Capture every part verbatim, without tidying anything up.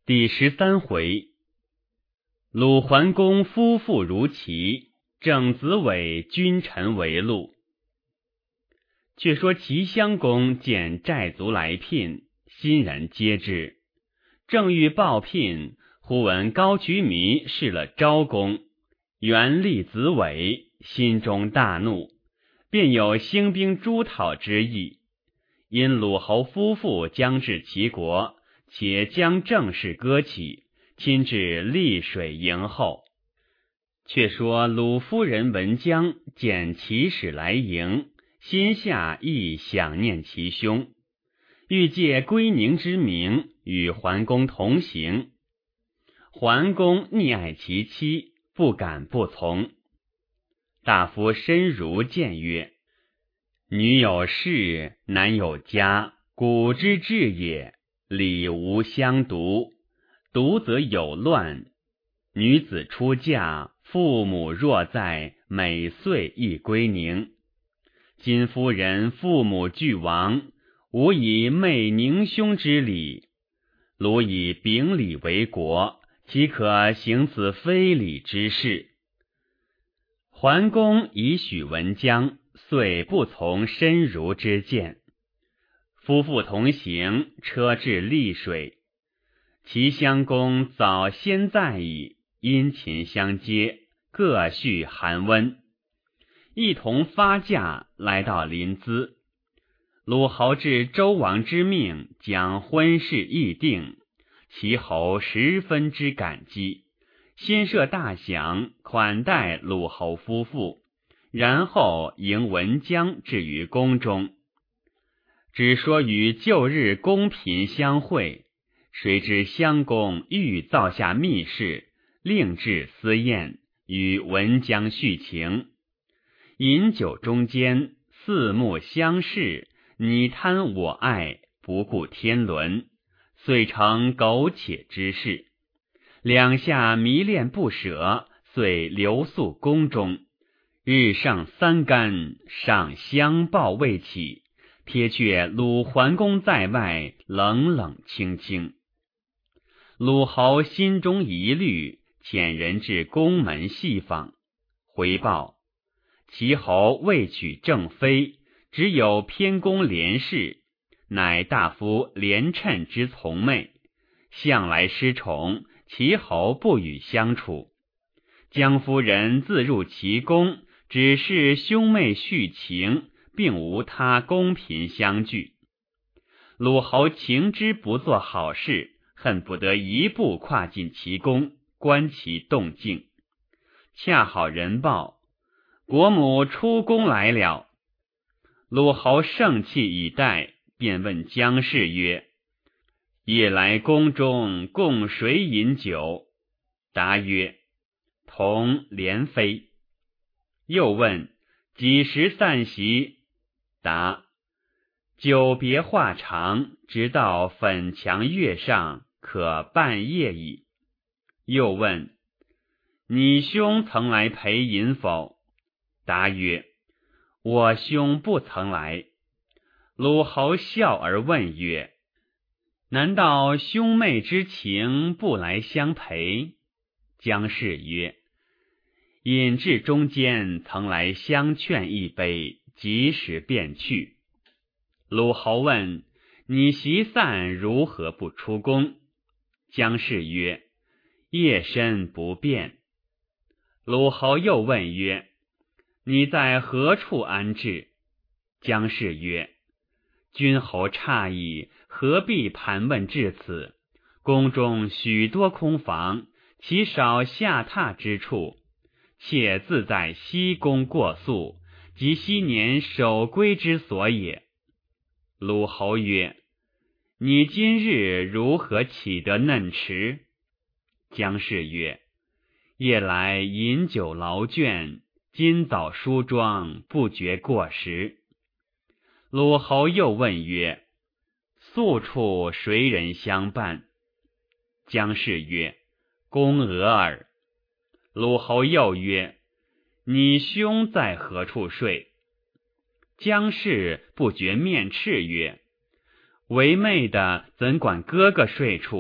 第十三回，鲁桓公夫妇如齐，郑子伟君臣为禄。却说齐襄公见寨卒来聘，欣然接之。正欲报聘，忽闻高渠弥弑了昭公，原立子伟，心中大怒，便有兴兵诛讨之意。因鲁侯夫妇将至齐国，且将政事搁起，亲至溧水迎候。却说鲁夫人文姜见齐使来迎，心下亦想念其兄，欲借归宁之名与桓公同行。桓公溺爱其妻，不敢不从。大夫申如谏曰：女有事，男有家，古之至也，礼无相独，独则有乱。女子出嫁，父母若在，每岁亦归宁。今夫人父母俱亡，吾以媚宁兄之礼，鲁以秉礼为国，岂可行此非礼之事？桓公以许文姜，遂不从申如之谏。夫妇同行，车至溧水。齐襄公早先在矣，殷勤相接，各叙寒温。一同发驾，来到临淄。鲁侯至周王之命，将婚事议定，齐侯十分之感激，先设大享，款待鲁侯夫妇，然后迎文姜至于宫中。只说与旧日公嫔相会，谁知襄公欲造下密室，另置私宴，与文姜叙情。饮酒中间，四目相视，你贪我爱，不顾天伦，遂成苟且之事。两下迷恋不舍，遂留宿宫中。日上三竿，尚相报未起，瞥却鲁桓公在外，冷冷清清。鲁侯心中疑虑，遣人至宫门细访，回报齐侯未娶正妃，只有偏宫连氏，乃大夫连称之从妹，向来失宠，齐侯不与相处。姜夫人自入齐宫，只是兄妹续情，并无他宫嫔相聚。鲁侯情之不做好事，恨不得一步跨进齐宫，观其动静。恰好人报，国母出宫来了。鲁侯盛气以待，便问姜氏曰：夜来宫中共谁饮酒？答曰：同怜妃。又问几时散席？答：久别话长，直到粉墙月上，可半夜矣。又问你兄曾来陪饮否？答曰：我兄不曾来。鲁侯笑而问曰：难道兄妹之情不来相陪？姜氏曰：饮至中间，曾来相劝一杯，及时便去。鲁侯问：你席散如何不出宫？姜氏曰：夜深不便。鲁侯又问曰：你在何处安置？姜氏曰：君侯诧异，何必盘问至此？宫中许多空房，其少下榻之处，且自在西宫过宿，即昔年守规之所也。鲁侯曰：你今日如何起得嫩迟？姜氏曰：夜来饮酒劳倦，今早梳妆，不觉过时。鲁侯又问曰：宿处谁人相伴？姜氏曰：宫娥耳。鲁侯又曰：你兄在何处睡？姜氏不觉面赤曰：为妹的怎管哥哥睡处，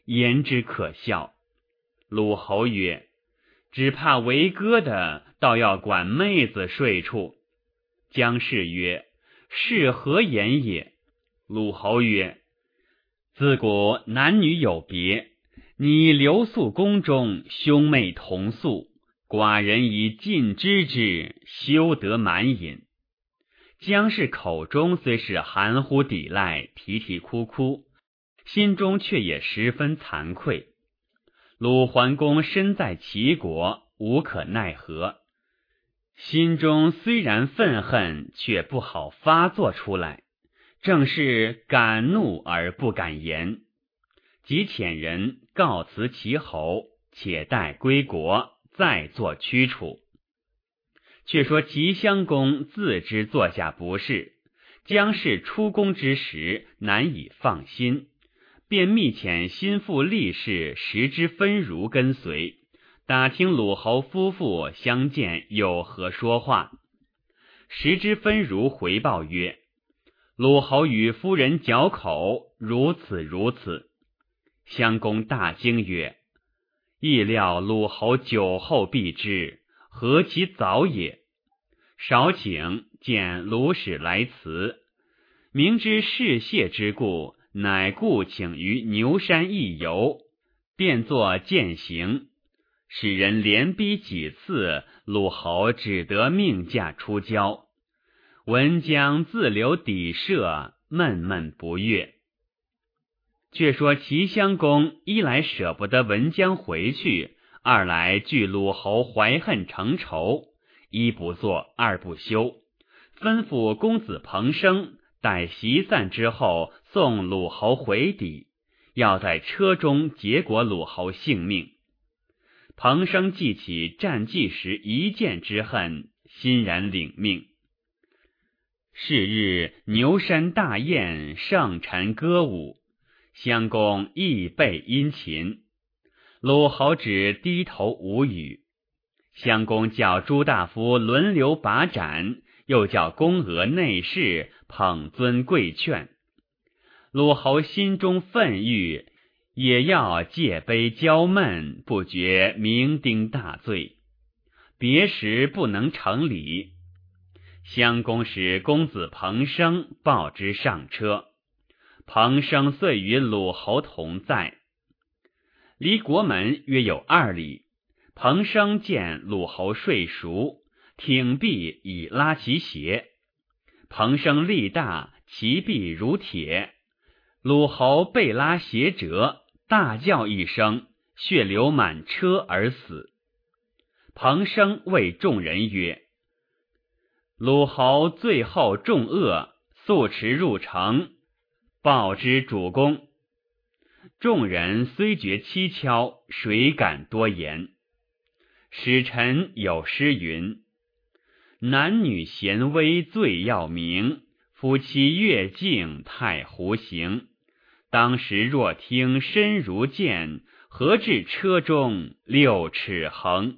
言之可笑。鲁侯曰：只怕为歌的，倒要管妹子睡处。姜氏曰：是何言也？鲁侯曰：自古男女有别，你留宿宫中，兄妹同宿，寡人以尽知之，休得满饮。姜氏口中虽是含糊抵赖，啼啼哭哭，心中却也十分惭愧。鲁桓公身在齐国，无可奈何，心中虽然愤恨，却不好发作出来，正是敢怒而不敢言。即遣人告辞齐侯，且待归国，再作驱处。却说齐襄公自知做下不是，姜氏出宫之时难以放心，便密遣心腹力士石之分如跟随，打听鲁侯夫妇相见有何说话。石之分如回报曰：鲁侯与夫人嚼口，如此如此。襄公大惊曰：意料鲁侯酒后必之，何其早也！少请，见鲁使来辞，明知事谢之故，乃故请于牛山一游，便作践行。使人连逼几次，鲁侯只得命驾出郊。文姜自留邸舍，闷闷不悦。却说齐襄公一来舍不得文姜回去，二来惧鲁侯怀恨成仇，一不做二不休，吩咐公子彭生待席散之后送鲁侯回邸，要在车中结果鲁侯性命。彭生记起战绩时一箭之恨，欣然领命。是日牛山大宴，盛陈歌舞，襄公亦备殷勤，鲁侯只低头无语。襄公叫诸大夫轮流把盏，又叫宫娥内侍捧尊跪劝。鲁侯心中愤郁，也要借杯浇闷，不觉酩酊大醉，别时不能成礼。襄公使公子彭生报之上车，彭生遂与鲁侯同在。离国门约有二里，彭生见鲁侯睡熟，挺臂以拉其鞋。彭生力大，其臂如铁，鲁侯被拉鞋折，大叫一声，血流满车而死。彭生谓众人曰：鲁侯最后重恶，速驰入城，报之主公。众人虽觉蹊跷，谁敢多言？使臣有诗云：男女贤威最要明，夫妻越境太胡行。当时若听身如剑，何至车中六尺横。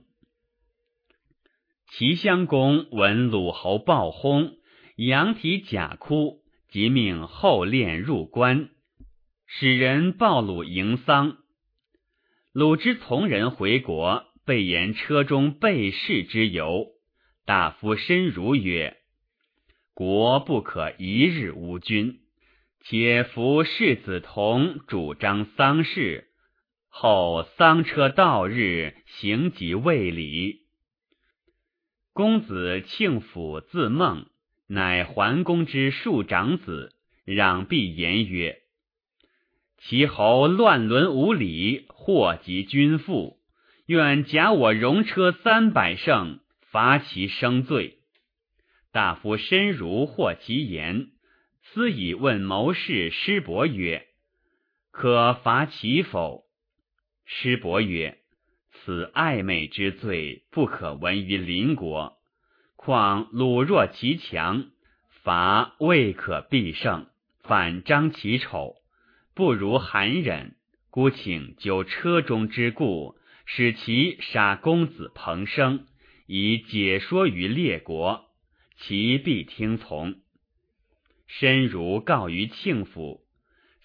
齐襄公闻鲁侯暴轰，仰体假哭，即命后殓入关，使人报鲁迎丧。鲁之从人回国，备言车中被弑之由。大夫申如曰：国不可一日无君，且夫世子同主张丧事，后丧车到日，行即未礼。公子庆府字孟，乃桓公之庶长子，攘臂言曰：齐侯乱伦无礼，祸及君父，愿假我戎车三百乘，罚其生罪。大夫申如获其言，思以问谋士师伯曰：可罚其否？师伯曰：此暧昧之罪，不可闻于邻国，况鲁若其强，罚未可必胜，反彰其丑，不如含忍，孤请究车中之故，使其杀公子彭生，以解说于列国，其必听从。申如告于庆府，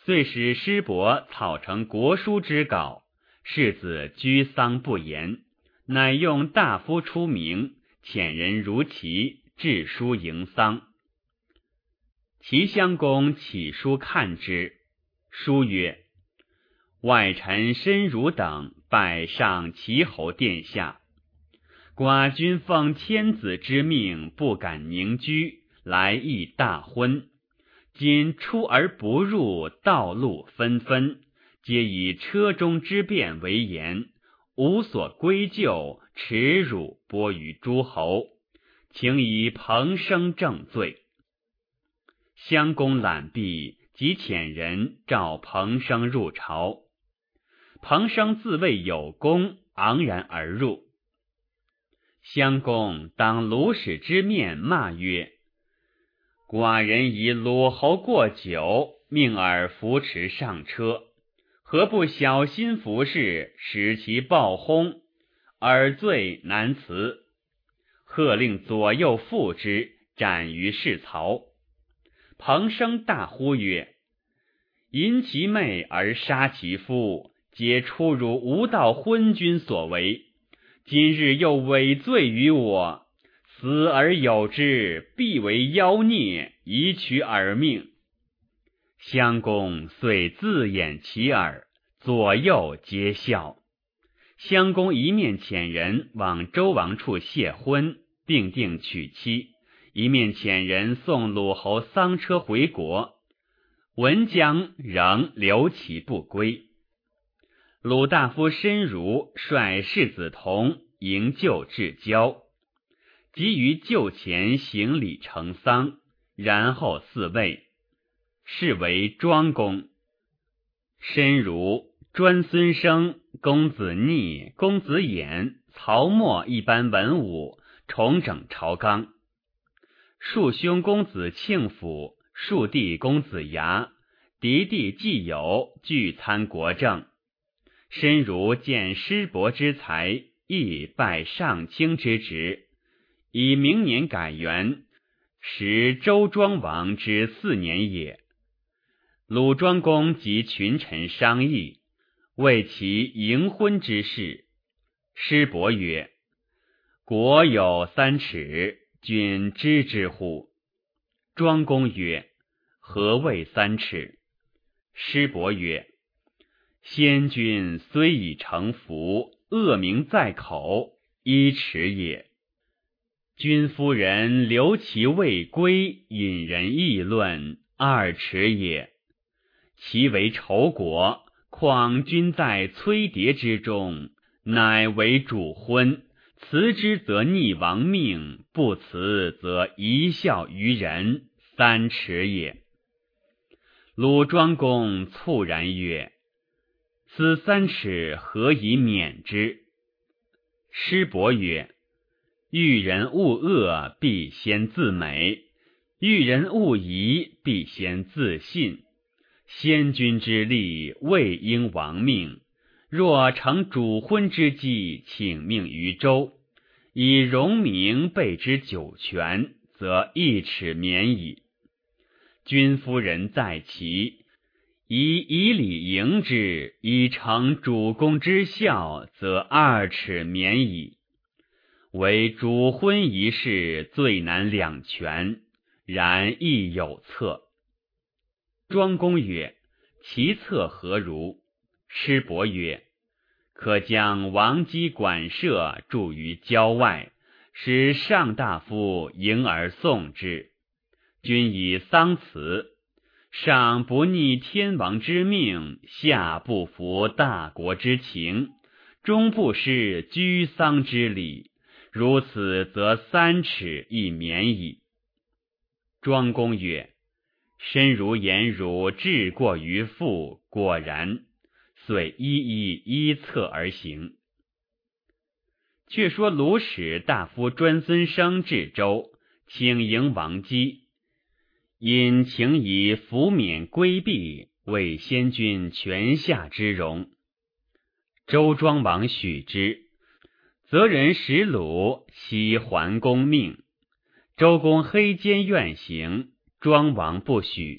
遂使师伯草成国书之稿，世子居丧不言，乃用大夫出名，遣人如其致书迎丧。齐襄公起书看之，书曰：外臣申如等拜上齐侯殿下，寡君奉天子之命，不敢宁居，来议大婚。今出而不入，道路纷纷，皆以车中之变为言，无所归咎，耻辱播于诸侯，请以彭生正罪。襄公览毕，即遣人召彭生入朝。彭生自谓有功，昂然而入。襄公当鲁使之面骂曰：寡人以鲁侯过久，命尔扶持上车，何不小心服侍，使其暴轰，尔罪难辞。喝令左右缚之，斩于市曹。彭生大呼曰：淫其妹而杀其夫，皆出辱无道昏君所为，今日又伪罪于我，死而有之，必为妖孽，以取尔命。襄公遂自掩其耳，左右皆笑。襄公一面遣人往周王处谢婚，并定娶妻，一面遣人送鲁侯丧车回国，文姜仍留其不归。鲁大夫申如率世子同迎柩至郊，即于柩前行礼成丧，然后嗣位，是为庄公。申如、专孙生、公子逆、公子偃、曹沫一般文武，重整朝纲。庶兄公子庆府、庶弟公子牙、嫡弟季友俱参国政。申如见师伯之才，亦拜上卿之职，以明年改元，时周庄王之四年也。鲁庄公及群臣商议，为其迎婚之事。师伯曰：国有三尺，君知之乎？庄公曰：何谓三尺？师伯曰：先君虽已成福，恶名在口，一尺也。君夫人留其未归，引人议论，二尺也。其为仇国，况君在崔牒之中，乃为主婚，辞之则逆王命，不辞则贻笑于人，三尺也。鲁庄公猝然曰：此三尺何以免之？师伯曰：遇人勿恶，必先自美；遇人勿疑，必先自信。先君之力，未应王命。若成主婚之计，请命于周，以荣名备之九泉，则一尺免矣。君夫人在其，以以礼迎之，以成主公之孝，则二尺免矣。唯主婚一事，最难两全，然亦有策。庄公曰：其策何如？师伯曰：可将王姬馆舍筑于郊外，使上大夫迎而送之。君以丧辞，上不逆天王之命，下不服大国之情，终不失居丧之礼，如此则三尺亦免矣。庄公曰：申如言汝治过于父，果然，遂一一依策而行。却说鲁使大夫专孙生至周，请迎王姬，因请以服免规避，为先君泉下之容。周庄王许之，则人使鲁悉桓公命。周公黑肩愿行，庄王不许，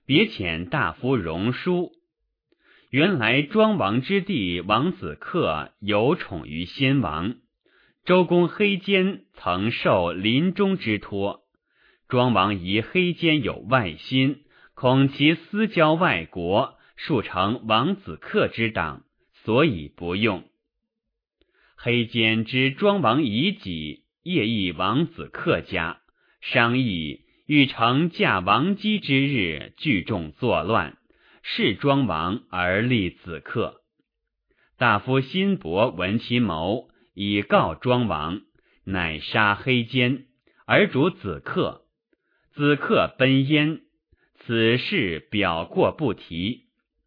别遣大夫荣书。原来庄王之弟王子克有宠于先王，周公黑肩曾受临终之托，庄王疑黑肩有外心，恐其私交外国，数成王子克之党，所以不用。黑肩知庄王遗己，夜诣王子克家，商议欲乘驾王姬之日，聚众作乱，弑庄王而立子克。大夫辛伯闻其谋，以告庄王，乃杀黑肩，而逐子克。子克奔燕，此事表过不提。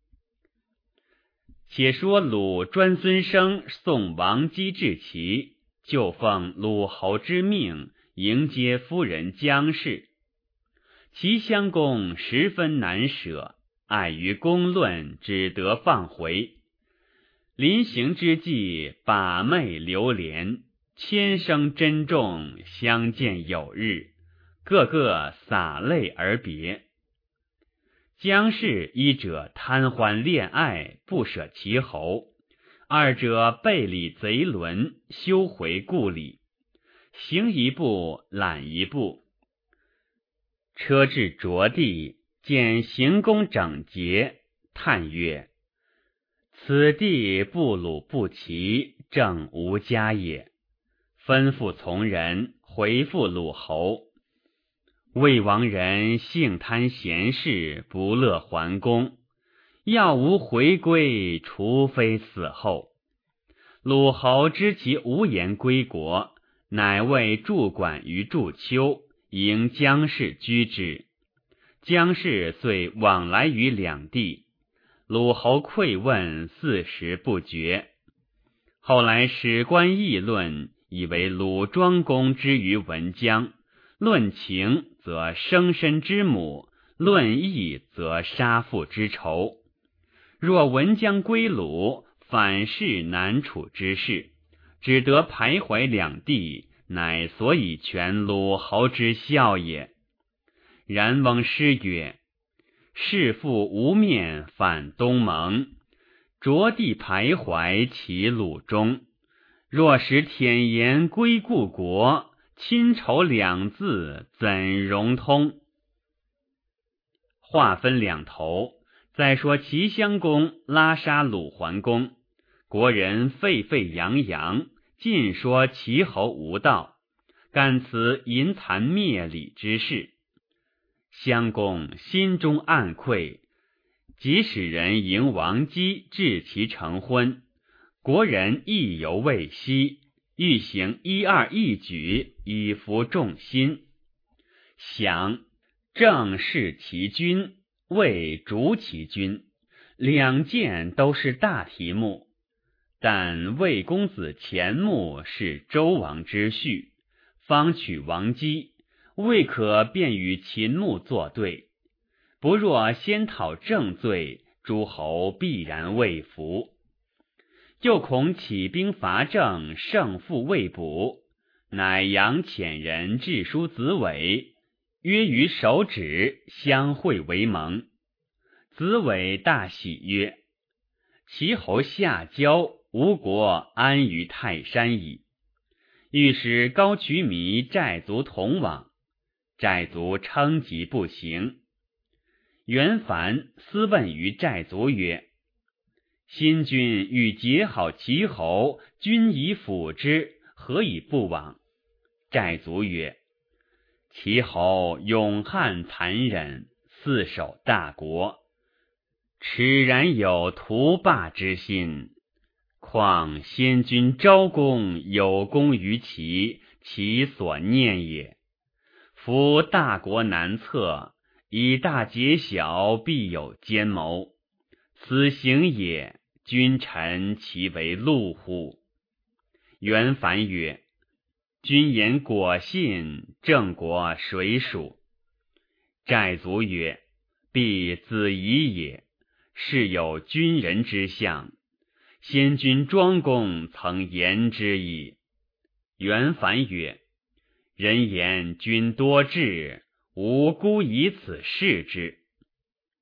且说鲁专孙生送王姬至齐，就奉鲁侯之命，迎接夫人姜氏。齐襄公十分难舍，碍于公论，只得放回。临行之际，把妹流连，千声珍重，相见有日，个个洒泪而别。姜氏一者贪欢恋爱，不舍其侯；二者背礼贼伦，休回故里。行一步，览一步。车至涿地，见行宫整洁，叹曰：此地不鲁不齐，正无家也。吩咐从人回复鲁侯。魏王人性贪闲事，不乐还宫，要无回归，除非死后。鲁侯知其无言归国，乃为驻管于祝丘，迎姜氏居之。姜氏遂往来于两地，鲁侯馈问，四时不绝。后来史官议论，以为鲁庄公之于文姜，论情则生身之母，论义则杀父之仇。若文姜归鲁，反是难处之事，只得徘徊两地，乃所以全鲁侯之效也。然翁师曰：弑父无面，反东盟，着地徘徊，其鲁中。若使忝言归故国，亲仇两字怎容通？话分两头，再说齐襄公拉杀鲁桓公，国人沸沸扬扬，尽说齐侯无道，干此淫残灭礼之事。襄公心中暗愧，即使人迎王姬，致其成婚，国人意犹未息，欲行一二一举，以服众心。想正视其君，魏逐其君，两件都是大题目。但魏公子钱穆是周王之婿，方娶王姬，未可便与秦穆作对。不若先讨正罪，诸侯必然未服。又恐起兵伐郑，胜负未卜，乃扬遣人致书子伟，约于手指，相会为盟。子伟大喜曰：齐侯下交，吴国安于泰山矣。欲使高渠弥寨族同往，寨族称疾不行。袁凡私问于寨族曰：新君欲结好齐侯，君以辅之，何以不往？寨族曰：齐侯勇悍残忍，四守大国，耻然有图霸之心。况先君昭公有功于齐，其所念也。夫大国难测，以大结小，必有奸谋。此行也，君臣其为路乎？袁凡曰：君言果信，郑国谁属？寨族曰：必子仪也，是有军人之相。先君庄公曾言之矣。袁凡曰：人言君多智，吾孤以此视之。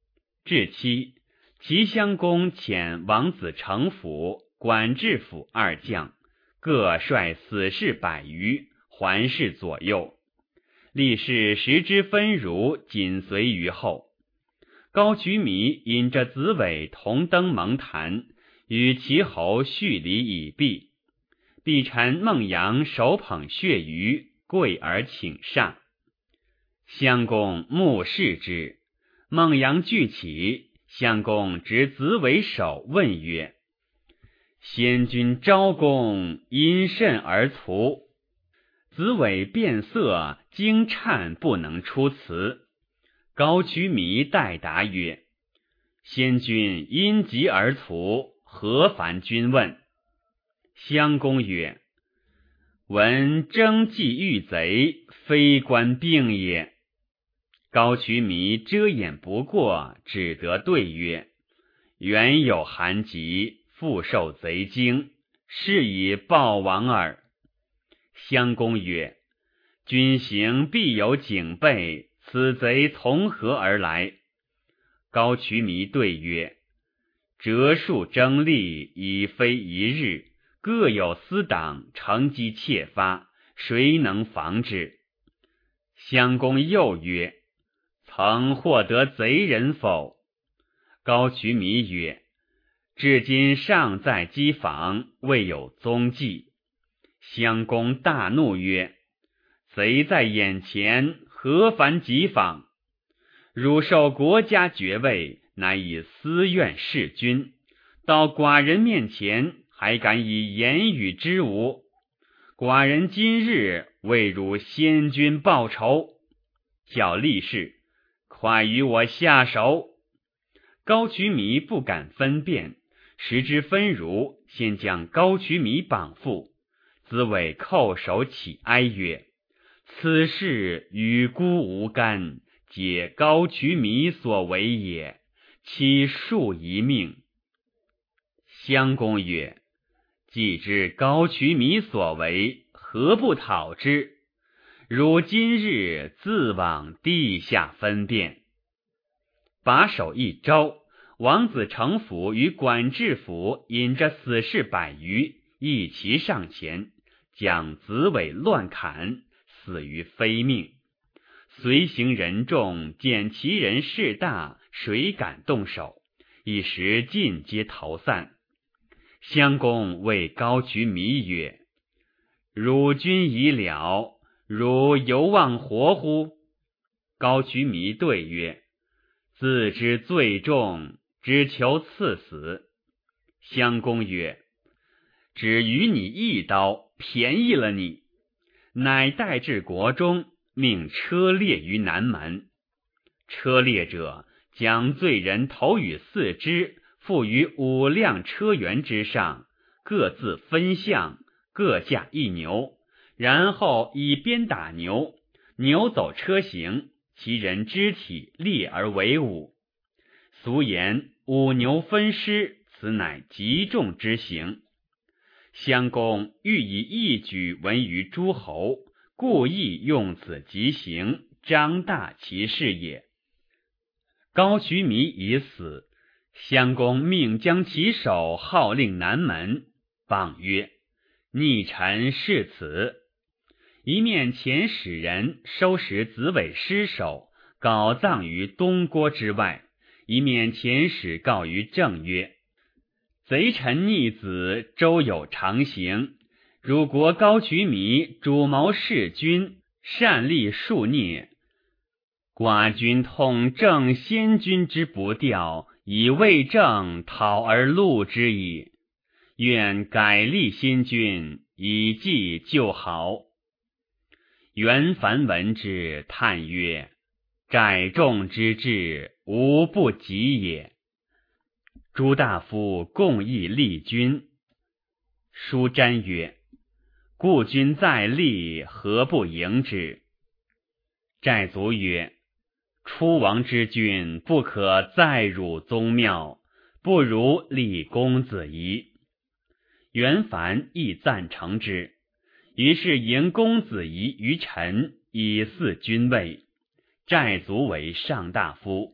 至期，齐襄公遣王子成府、管制府二将，各率死士百余，环视左右。力士十之分儒紧随于后。高渠弥引着子尾同登蒙坛，与齐侯叙礼已毕。必臣孟阳手捧血鱼，跪而请上。襄公目视之，孟阳俱起。襄公执子尾手，问曰：先君昭公因甚而卒？子尾变色，惊颤不能出辞。高渠弥代答曰：先君因疾而卒，何烦君问？襄公曰：闻征济遇贼，非官病也。高渠弥遮掩不过，只得对曰：原有寒疾，复受贼惊，是以报亡耳。襄公曰：君行必有警备，此贼从何而来？高渠弥对曰：折数争利，已非一日，各有私党，乘机窃发，谁能防之？襄公又曰：曾获得贼人否？高渠弥曰：至今尚在机房，未有踪迹。襄公大怒曰：贼在眼前，何烦急访？汝受国家爵位，乃以私怨弑君，到寡人面前，还敢以言语之无？寡人今日为汝先君报仇，叫力士快与我下手。高渠弥不敢分辨，时之分儒，先将高渠弥绑缚。子尾叩首乞哀曰：此事与孤无干，皆高渠弥所为也，岂恕一命？襄公曰：既知高渠弥所为，何不讨之？汝今日自往地下分辨。把手一招，王子成府与管制府引着死士百余，一齐上前，将子尾乱砍，死于非命。随行人众见其人势大，谁敢动手？一时尽皆逃散。襄公谓高渠弥曰：汝君已了，汝犹望活乎？高渠弥对曰：自知罪重，只求赐死。襄公曰：只与你一刀，便宜了你。乃带至国中，命车裂于南门。车裂者，将罪人头与四肢附于五辆车辕之上，各自分项，各驾一牛，然后以鞭打牛，牛走车行，其人肢体裂而为五。俗言五牛分尸，此乃极重之刑。襄公欲以一举闻于诸侯，故意用此极刑，张大其事也。高渠弥已死，襄公命将其首号令南门，谤曰：逆臣是此。一面遣使人收拾子尾尸首，稿葬于东郭之外，一面遣使告于郑曰：贼臣逆子，周有常刑。汝国高渠弥主谋弑君，擅立数孽，寡君痛正先君之不调，以为政讨而戮之矣。愿改立新君，以继旧豪。袁凡闻之，叹曰：载众之志，无不及也。诸大夫共议立君。书瞻曰：故君在立，何不迎之？寨卒曰：出亡之君，不可再辱宗庙，不如立公子仪。袁凡亦赞成之，于是迎公子仪于陈，以祀君位。寨卒为上大夫。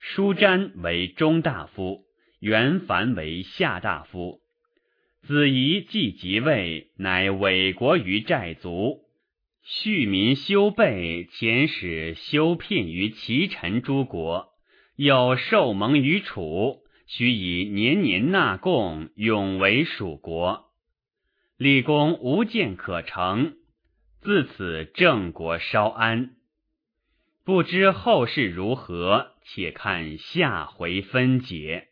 舒瞻为中大夫，袁凡为下大夫。子仪既即位，乃委国于寨族，恤民修备，遣使修聘于齐陈诸国，又受盟于楚，须以年年纳贡，永为蜀国。立功无见可成，自此郑国稍安。不知后事如何，且看下回分解。